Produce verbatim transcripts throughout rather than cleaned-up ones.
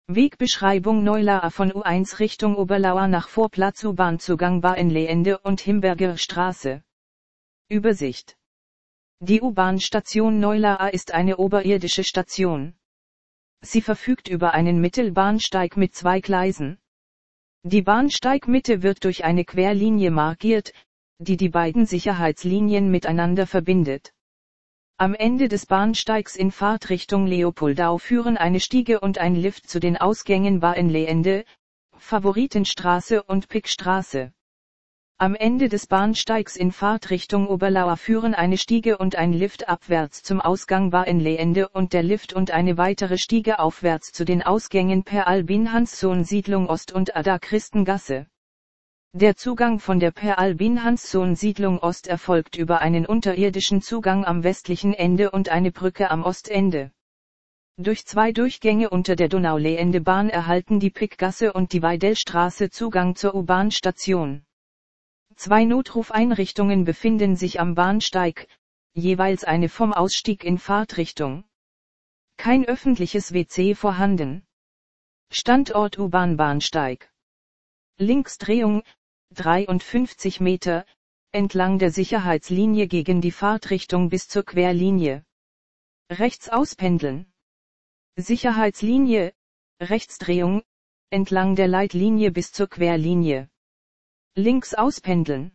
Wegbeschreibung Neulaa von U eins Richtung Oberlauer nach Vorplatz U-Bahn-Zugang Bahnleende und Himberger Straße. Übersicht. Die U-Bahn-Station Neulaa ist eine oberirdische Station. Sie verfügt über einen Mittelbahnsteig mit zwei Gleisen. Die Bahnsteigmitte wird durch eine Querlinie markiert, die die beiden Sicherheitslinien miteinander verbindet. Am Ende des Bahnsteigs in Fahrtrichtung Leopoldau führen eine Stiege und ein Lift zu den Ausgängen Bahnleende, Favoritenstraße und Pickstraße. Am Ende des Bahnsteigs in Fahrtrichtung Oberlauer führen eine Stiege und ein Lift abwärts zum Ausgang Bahnleende und der Lift und eine weitere Stiege aufwärts zu den Ausgängen Per Albin Hanssohn Siedlung Ost und Ada Christengasse. Der Zugang von der Per Albin Hanssohn Siedlung Ost erfolgt über einen unterirdischen Zugang am westlichen Ende und eine Brücke am Ostende. Durch zwei Durchgänge unter der Donauleende-Bahn erhalten die Pickgasse und die Weidelstraße Zugang zur U-Bahn-Station. Zwei Notrufeinrichtungen befinden sich am Bahnsteig, jeweils eine vom Ausstieg in Fahrtrichtung. Kein öffentliches W C vorhanden. Standort U-Bahn-Bahnsteig. Linksdrehung, dreiundfünfzig Meter, entlang der Sicherheitslinie gegen die Fahrtrichtung bis zur Querlinie. Rechts auspendeln. Sicherheitslinie, Rechtsdrehung, entlang der Leitlinie bis zur Querlinie. Links auspendeln.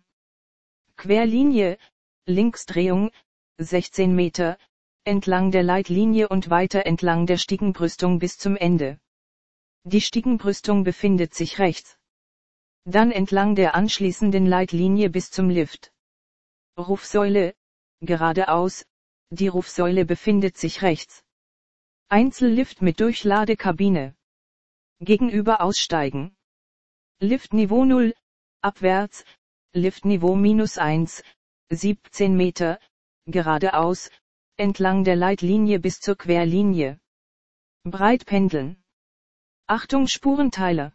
Querlinie, Linksdrehung, sechzehn Meter, entlang der Leitlinie und weiter entlang der Stiegenbrüstung bis zum Ende. Die Stiegenbrüstung befindet sich rechts. Dann entlang der anschließenden Leitlinie bis zum Lift. Rufsäule, geradeaus, die Rufsäule befindet sich rechts. Einzellift mit Durchladekabine. Gegenüber aussteigen. Liftniveau null, abwärts, Liftniveau minus eins, siebzehn Meter, geradeaus, entlang der Leitlinie bis zur Querlinie. Breit pendeln. Achtung Spurenteiler.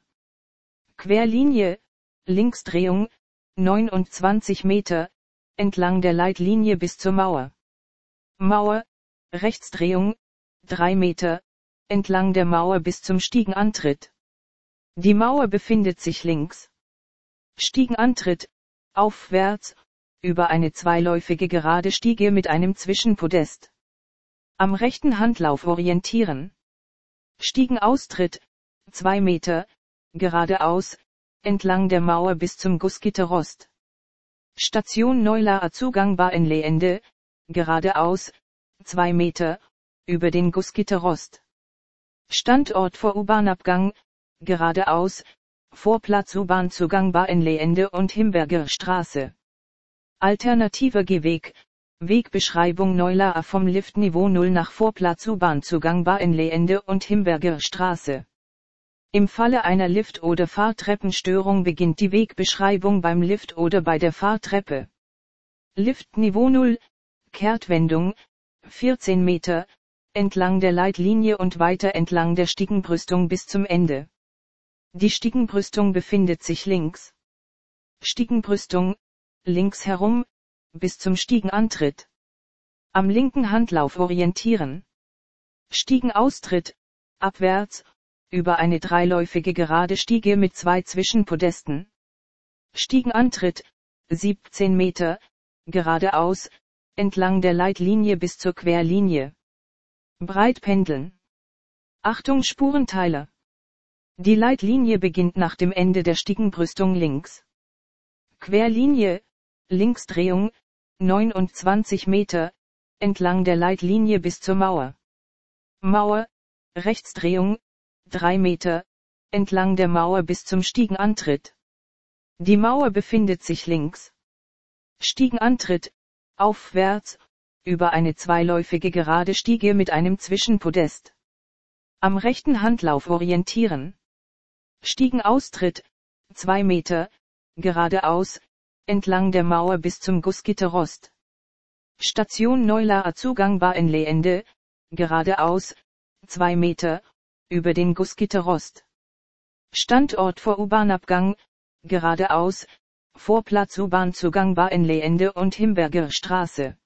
Querlinie, Linksdrehung, neunundzwanzig Meter, entlang der Leitlinie bis zur Mauer. Mauer, Rechtsdrehung, drei Meter, entlang der Mauer bis zum Stiegenantritt. Die Mauer befindet sich links. Stiegenantritt, aufwärts, über eine zweiläufige gerade Stiege mit einem Zwischenpodest. Am rechten Handlauf orientieren. Stiegenaustritt, zwei Meter, geradeaus, entlang der Mauer bis zum Gussgitterrost. Station Neulaa Zugang Bahnleende, geradeaus, zwei Meter, über den Gussgitterrost. Standort vor U-Bahn-Abgang, geradeaus, Vorplatz U-Bahn-Zugang Bahnleende und Himberger Straße. Alternativer Gehweg, Wegbeschreibung Neulaa vom Liftniveau null nach Vorplatz U-Bahn-Zugang Bahnleende und Himberger Straße. Im Falle einer Lift- oder Fahrtreppenstörung beginnt die Wegbeschreibung beim Lift oder bei der Fahrtreppe. Liftniveau null, Kehrtwendung, vierzehn Meter, entlang der Leitlinie und weiter entlang der Stiegenbrüstung bis zum Ende. Die Stiegenbrüstung befindet sich links. Stiegenbrüstung, links herum, bis zum Stiegenantritt. Am linken Handlauf orientieren. Stiegenaustritt, abwärts, über eine dreiläufige gerade Stiege mit zwei Zwischenpodesten. Stiegenantritt, siebzehn Meter, geradeaus, entlang der Leitlinie bis zur Querlinie. Breit pendeln. Achtung Spurenteiler. Die Leitlinie beginnt nach dem Ende der Stiegenbrüstung links. Querlinie, Linksdrehung, neunundzwanzig Meter, entlang der Leitlinie bis zur Mauer. Mauer, Rechtsdrehung, drei Meter, entlang der Mauer bis zum Stiegenantritt. Die Mauer befindet sich links. Stiegenantritt, aufwärts, über eine zweiläufige gerade Stiege mit einem Zwischenpodest. Am rechten Handlauf orientieren. Stiegenaustritt, zwei Meter, geradeaus, entlang der Mauer bis zum Gussgitterrost. Station Neulaa Zugang Bahnleende, geradeaus, zwei Meter, über den Gussgitterrost. Standort vor U-Bahn-Abgang, geradeaus, Vorplatz U-Bahn-Zugang Bahnleende und Himberger Straße.